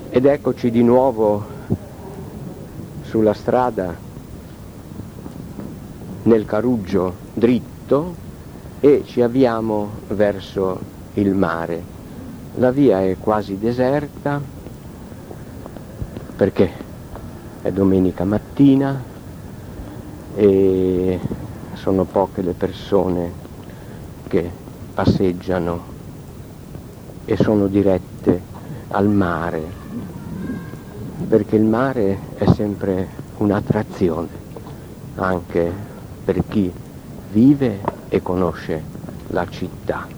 Ed eccoci di nuovo sulla strada nel Carugio dritto e ci avviamo verso il mare. La via è quasi deserta perché è domenica mattina e sono poche le persone che passeggiano e sono dirette al mare, perché il mare è sempre un'attrazione anche per chi vive e conosce la città.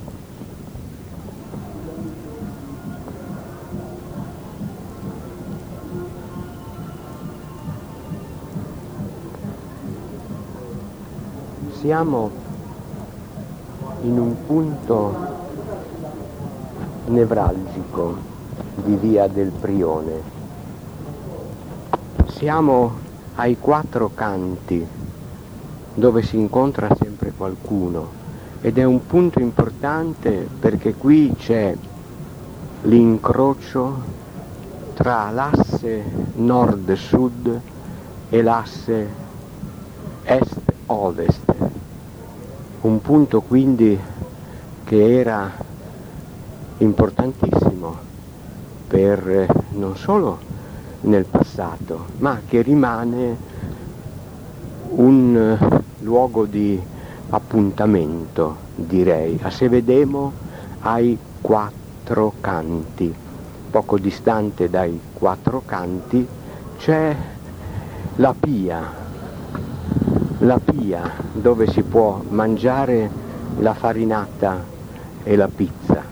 Siamo in un punto nevralgico di Via del Prione. Siamo ai quattro canti dove si incontra sempre qualcuno ed è un punto importante perché qui c'è l'incrocio tra l'asse nord-sud e l'asse est-ovest, un punto quindi che era importantissimo per non solo nel passato, ma che rimane un luogo di appuntamento, direi. A Se Vedemo ai quattro canti. Poco distante dai quattro canti c'è la Pia dove si può mangiare la farinata e la pizza.